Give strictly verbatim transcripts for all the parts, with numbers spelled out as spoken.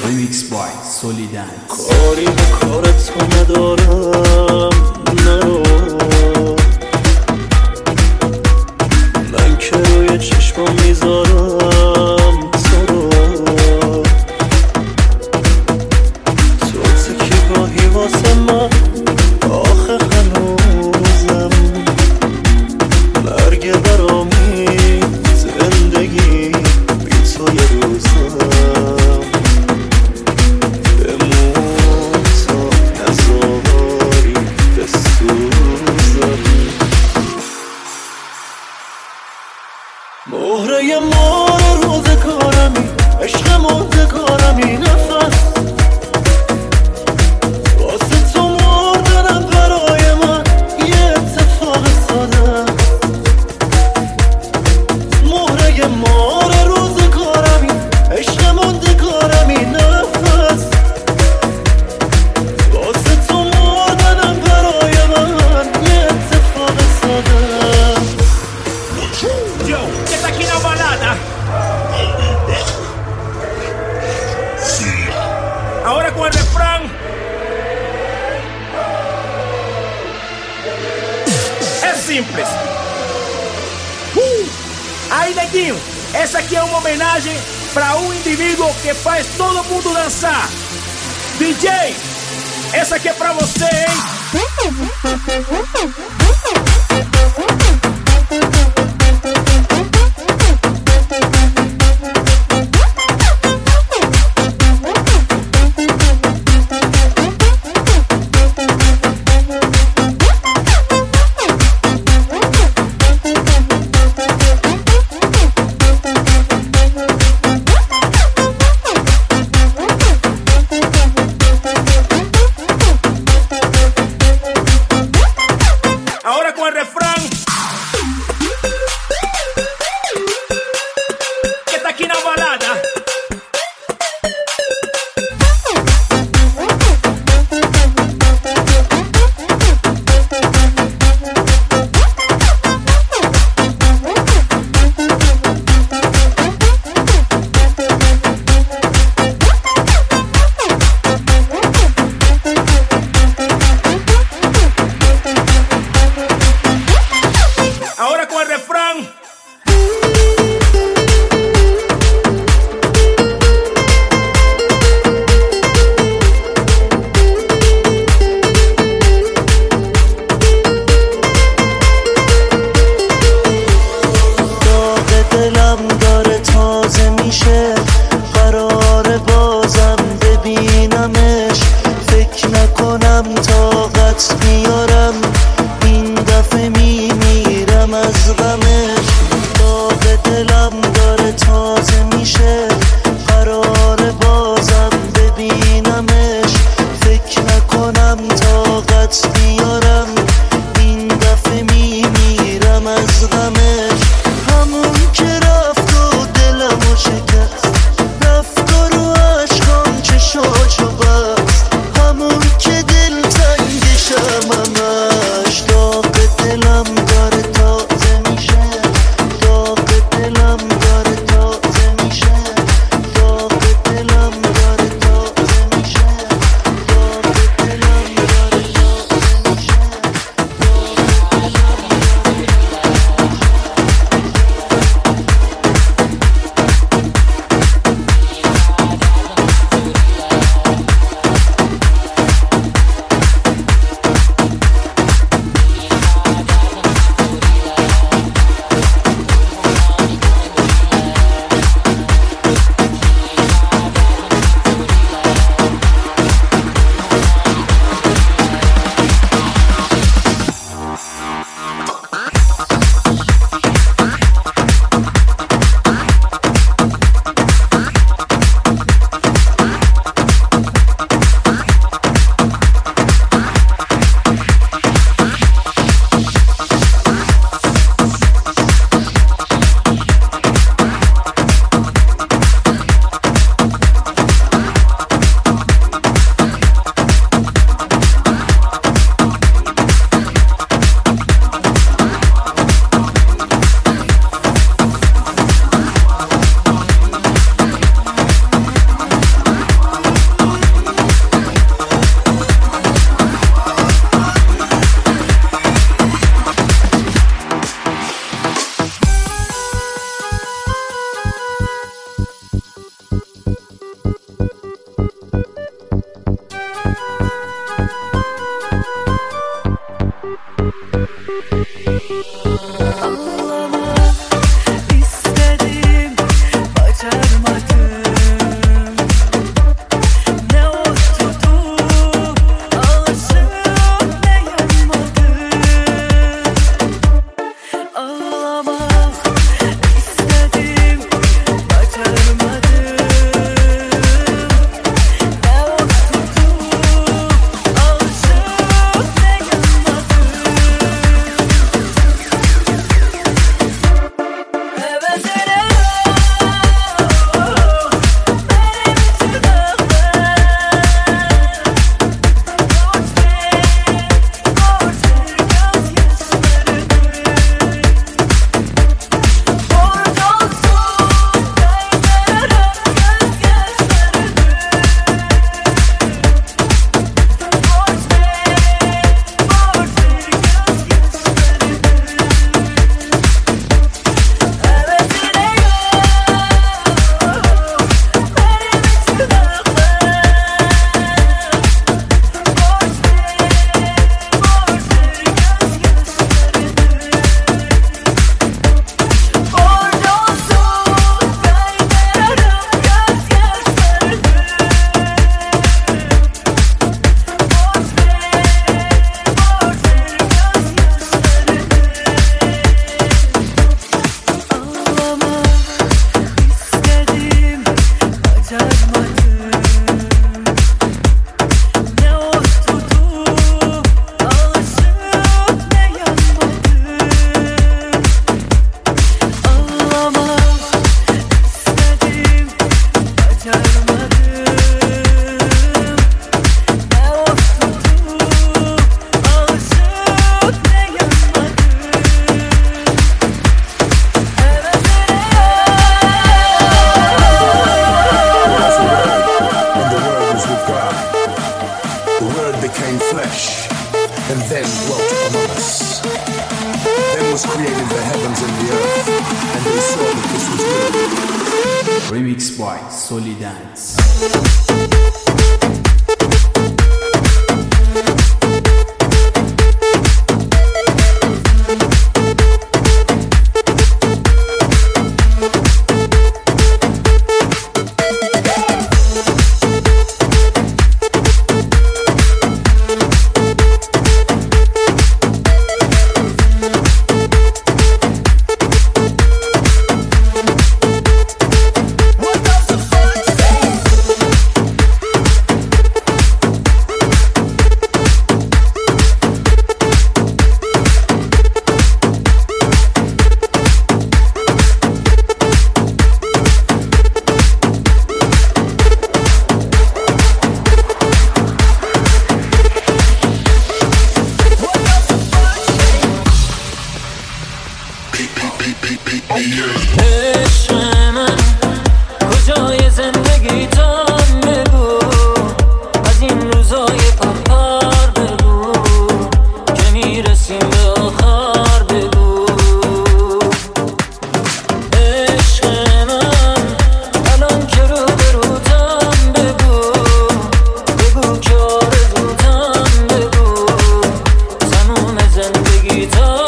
Remix by Solidance. کاری به کارت تو ندارم، نرو من که روی چشمام میذارم تو رو. تو تکی گاهی واسه من آخه هنوزم مرگ برامی زندگی بی تو یه روزم. بمون تا نزاری بسوزم. مهره مار روزگارمی، عشق موندگارمی، نفس واسه تو مردنم برای من یه اتفاق ساده. مهره مار روزگارمی، عشق موندگارمی، نفس واسه تو مردنم برای من یه اتفاق ساده. Yo, que está aquí la balada. Ahora con el refrán. Es simple. Uh, aí, neguinho, essa aqui é uma homenagem para um indivíduo que faz todo mundo dançar. D J, essa aqui é pra você, hein? Ahora con el refrán. Remix by Solidance. عشق من کجای زندگیتم بگو، از این روزای پرپر بگو که میرسیم به آخر بگو. عشق من الان که رو به روتم بگو، بگو که آرزوتم بگو، تموم زندگیتم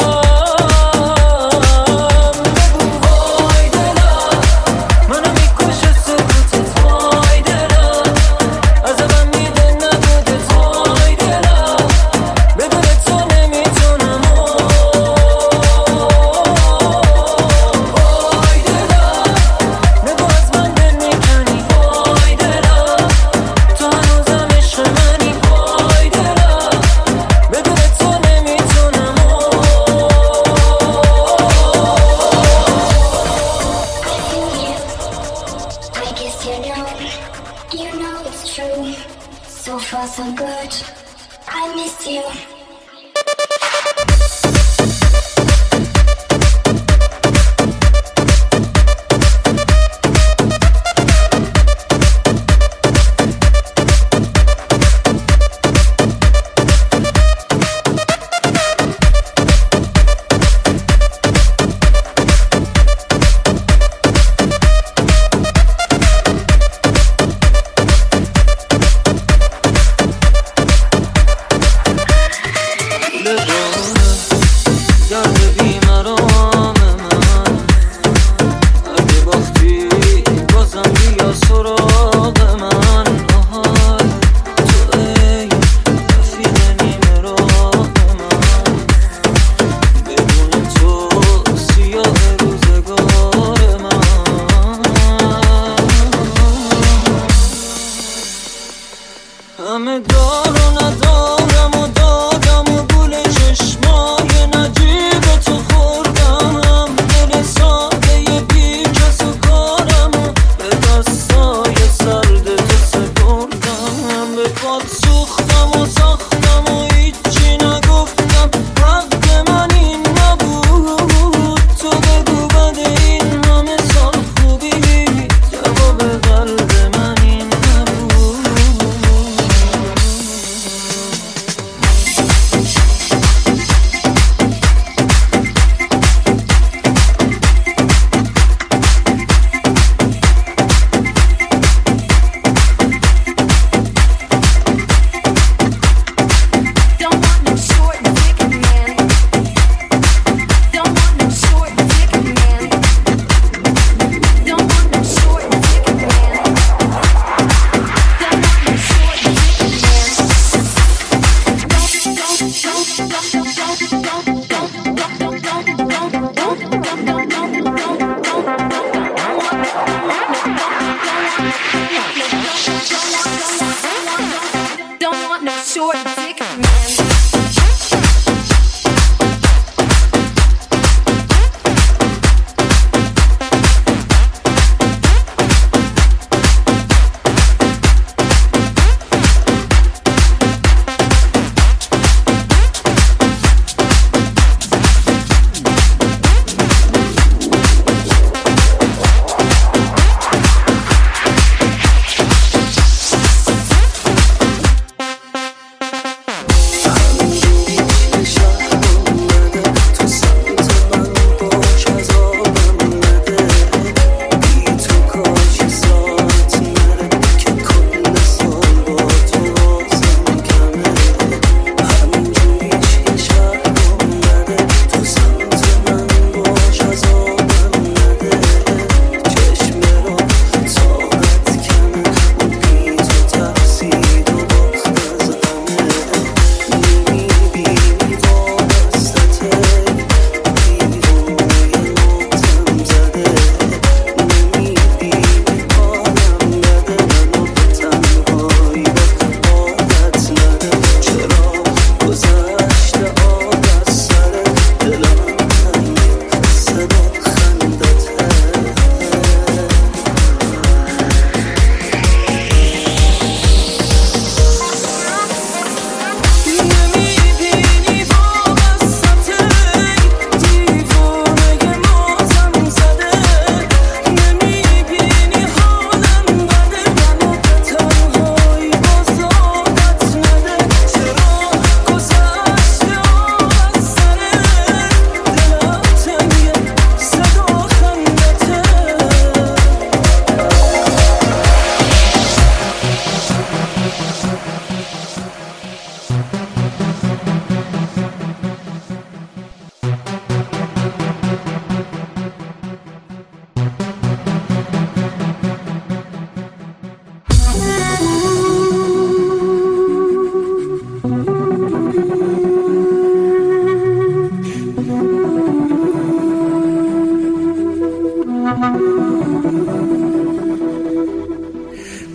So far so good, I miss you. همه دار و ندارم و دادم و گول چشمای نجیب تو خوردم، دل ساده بی کس و کارم و به دستای سرد تو سپردم. به باد سوختم و ساختم و هیچی نگفتم، حق من این نبود. تو بگو بعد این همه سال خوبی جواب قلب من این نبود. Don't want no short dick man.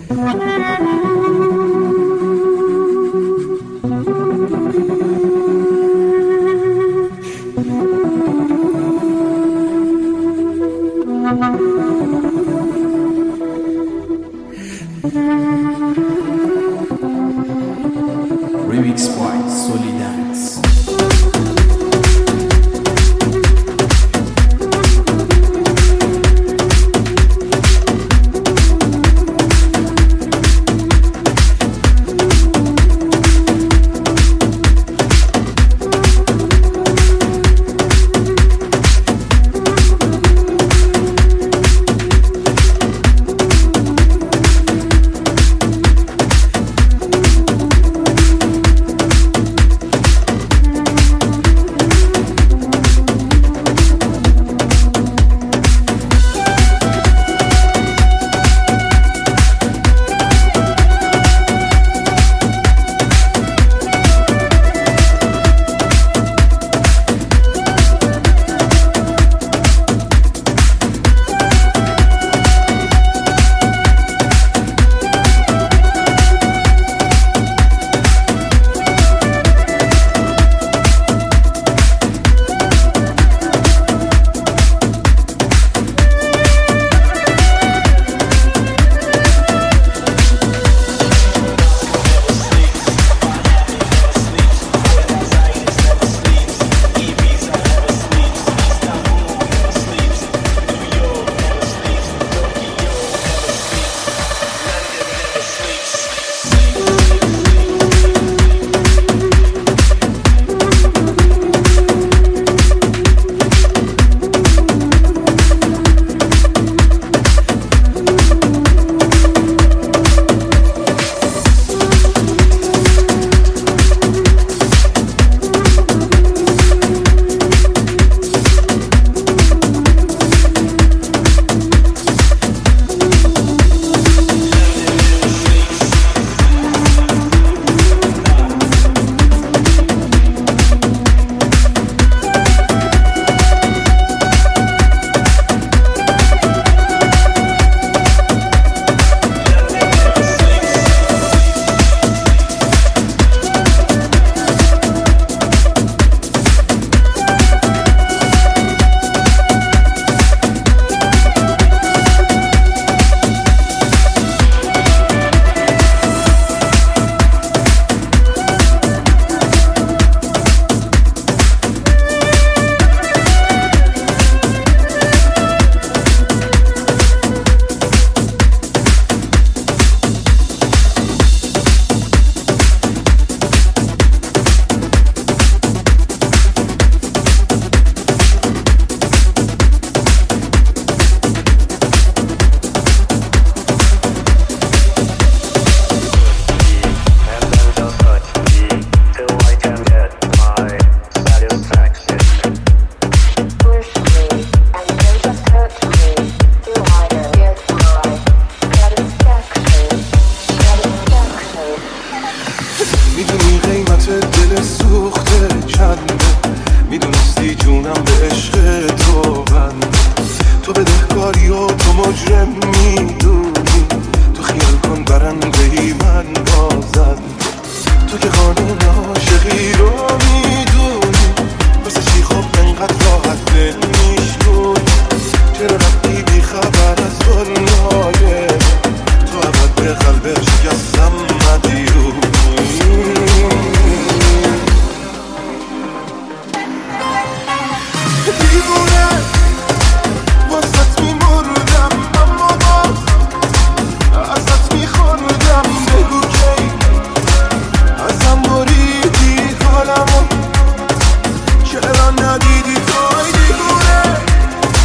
Remix by Solidance.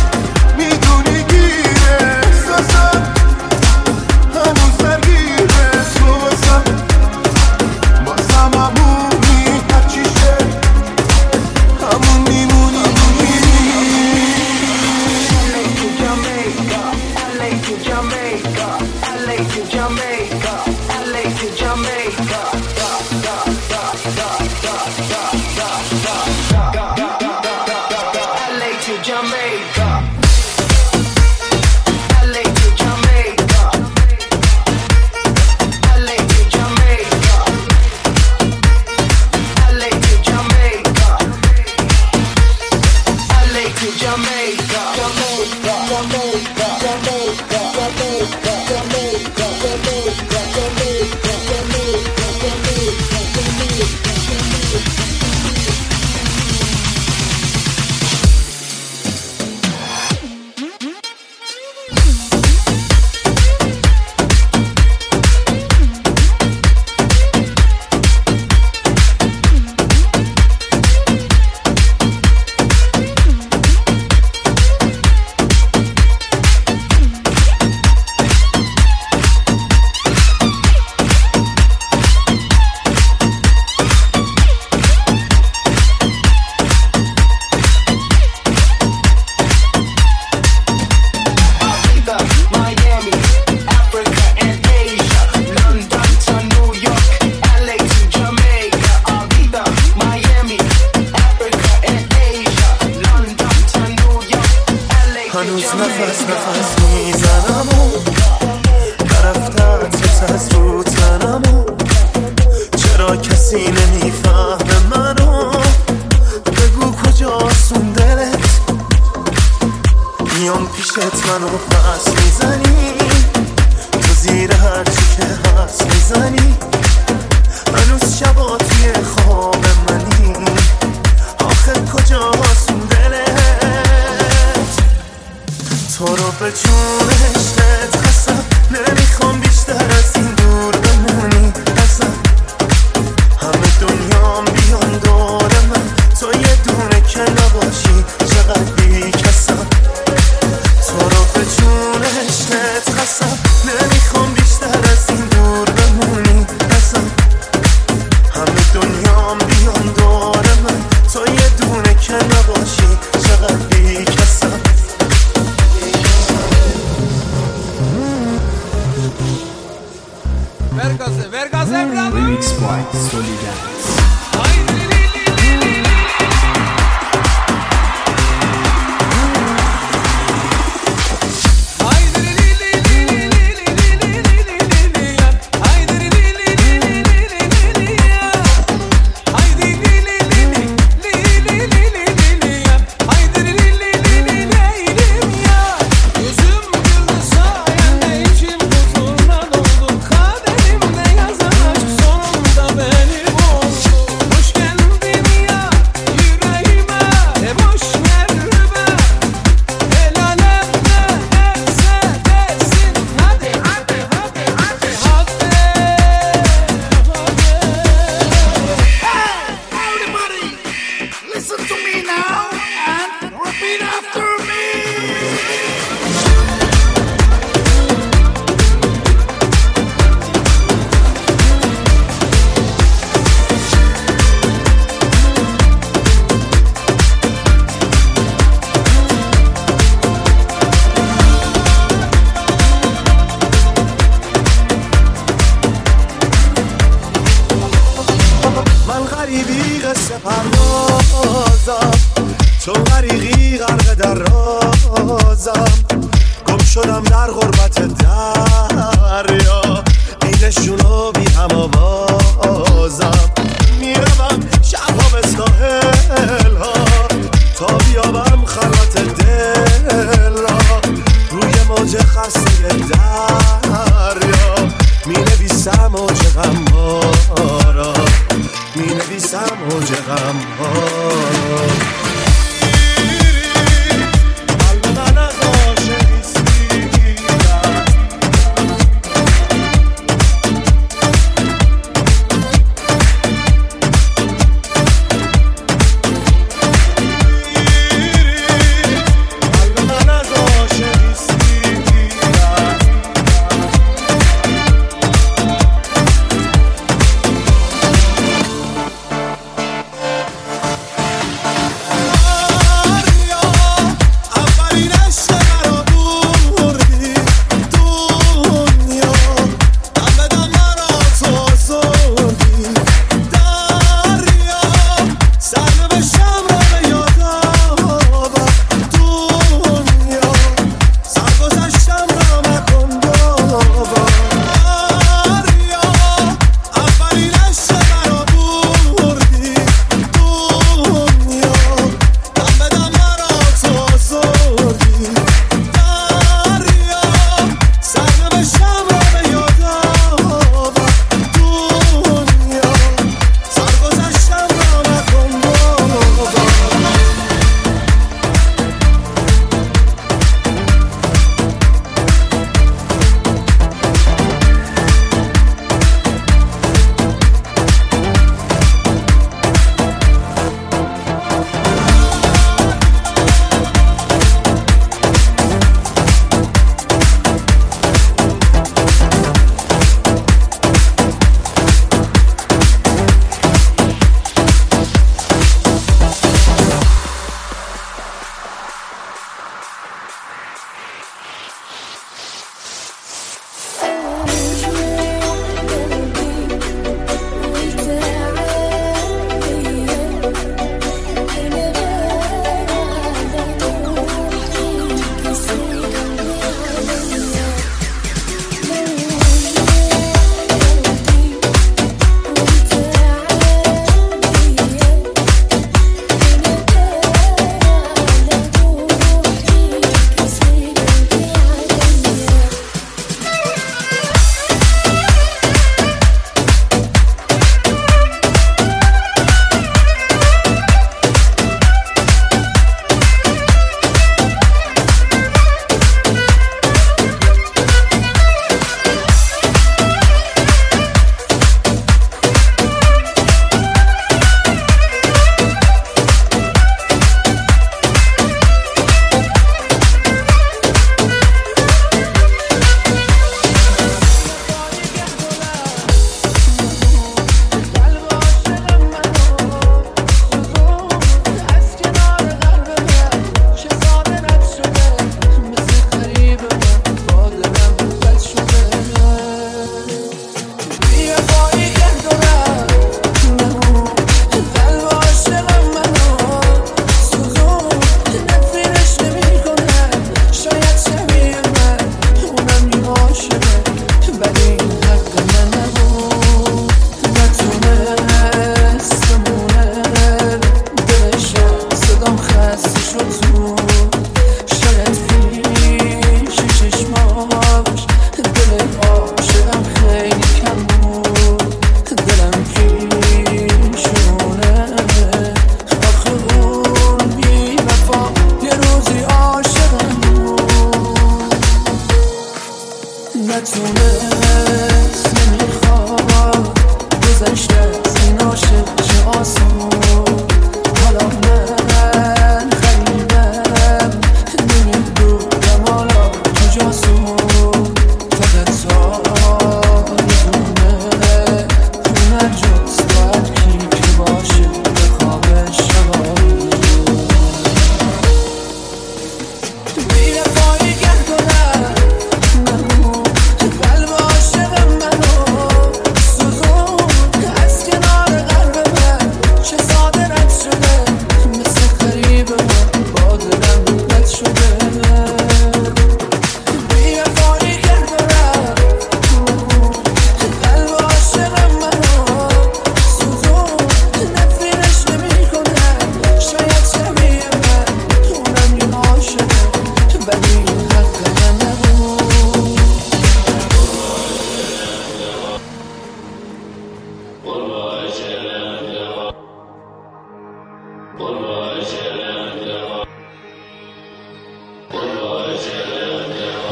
هنوز درگیره هنوز نفس نفس میزنم و نرفتن تو از رو تنم و چرا کسی نمیفهمه منو بگو کجاست اون دلت میام پیشت منو پس میزنی تو زیر هرچی که هست میزنی هنوز شبا توی خواب منی آخه کجاست اون دلت تو رو به جونشت خستم نمیخوام بیشتر از این دور بمونی ازم همه دنیام بیان دور من تو یه دونه که نباشی چقدر بی کسم تو رو به جونشت خستم نمیخوام بیشتر از این دور بمونی ازم همه دنیام بیان دور من تو یه دونه که نباشی چقدر بی کسم Vergase, vergase, bravo! Remix by Solidance. تو غریقی غرق در رازم گم شدم در غربت دریا اینشونو بی هم آوازم میروم شبها به ساحل ها تا بیابم خلوت دل را روی موج خسته دریا می نویسم موج غم ها را می نویسم موج غم ها را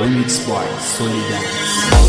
Remix by Solidance.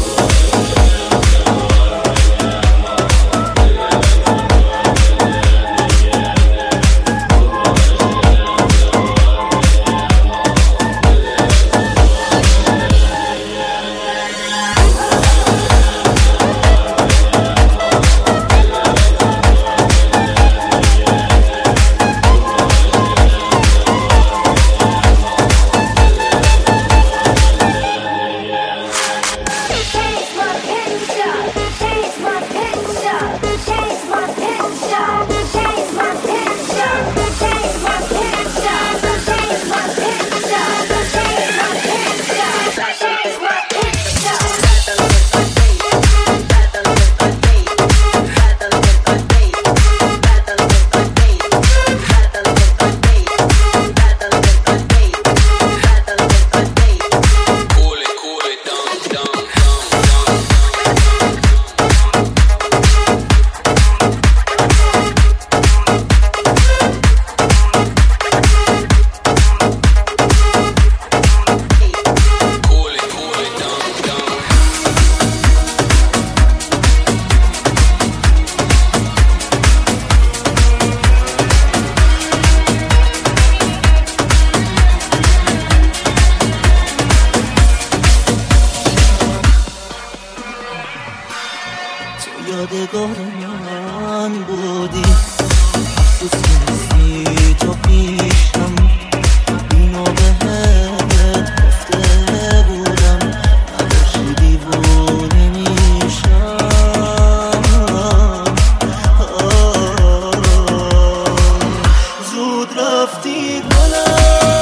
یادگار من بودی افسوس نیستی تو پیشم اینو بهت گفته بودم نداشتی دیوونه میشم زود رفتی گلم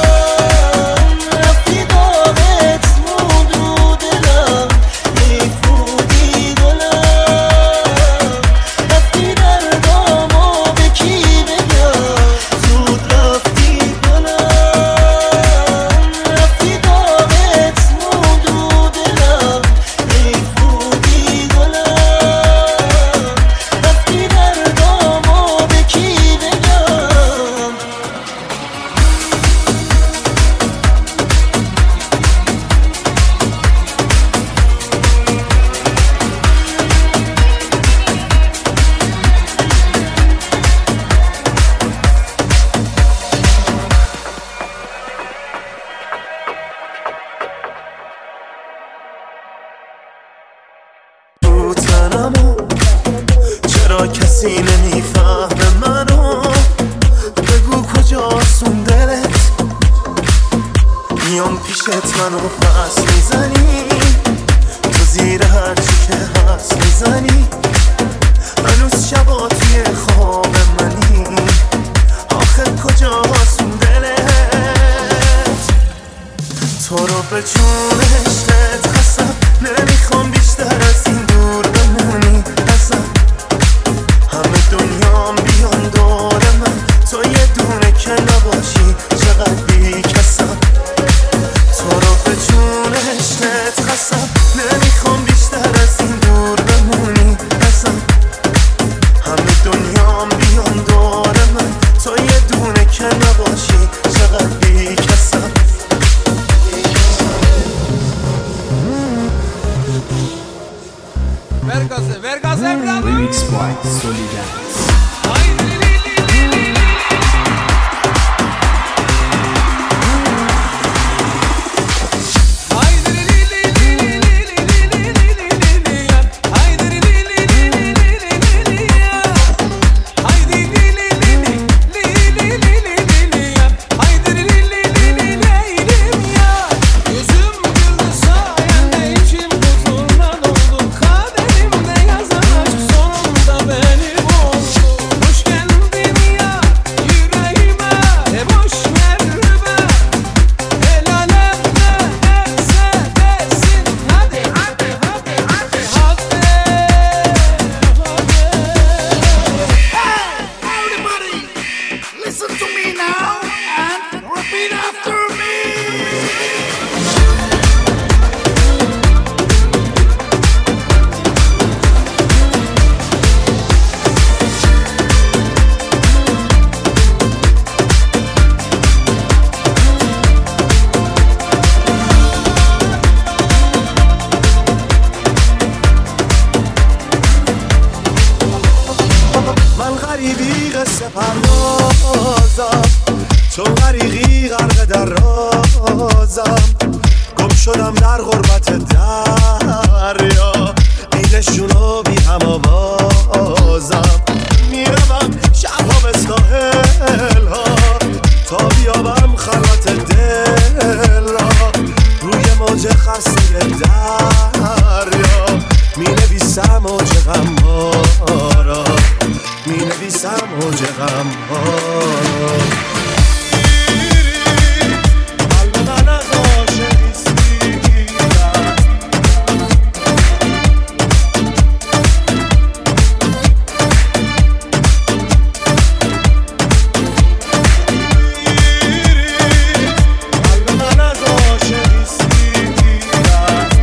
رفتی داغت مودو دلم نیفودی گلم چرا کسی نمیفهمه منو بگو کجاست اون دلت میام پیشت منو پس میزنی تو زیر هرچی که هست میزنی هنوز شبا توی خواب منی آخه کجاست اون دلت تو رو به جون عشقت قسم نمیخوام بیشتر از این دور بمونی ازم همه دنیام بیان دور من تو یه دونه که نباشی چقدر بی کسم تو رو به جون عشقت قسم نمیخوام بیشتر از این دور بمونی ازم همه دنیام بیان دور من تو یه دونه که نباشی چقدر بی کسم Vergase, vergase, bravo! Remix by Solidance. Benim oldu جایی بی قصه پردازم، چون غریقی غرق در رازم، گم شدم در غربت دریا، بی نشون و بی هم آوازم، میروم شبها به ساحل ها تا بیابم خلوت دل را، روی موج خسته دریا می نویسم موج غم ها را، می نویسم موج غم ها را. قلب من از عاشقی سیرد، قلب من از عاشقی سیرد.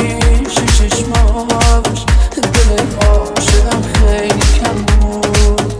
عاشقم خیلی کم بود.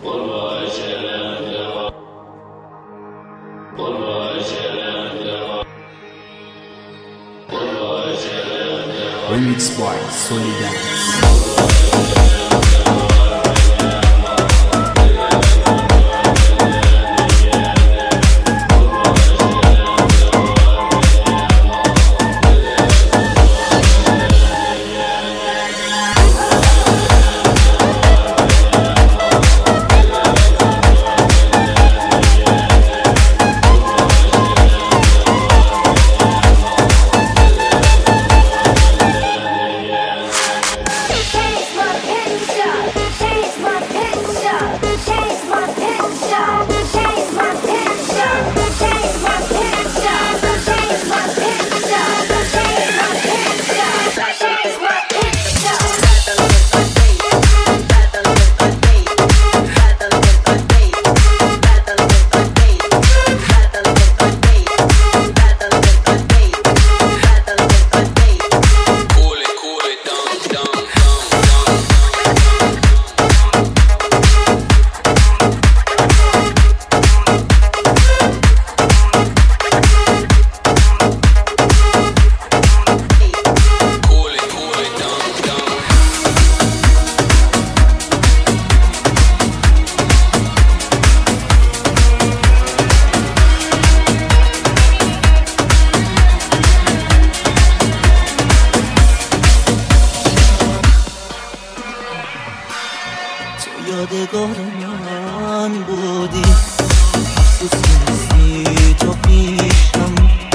Remix by Solidance. یادگار من بودی افسوس نیستی تو پیشم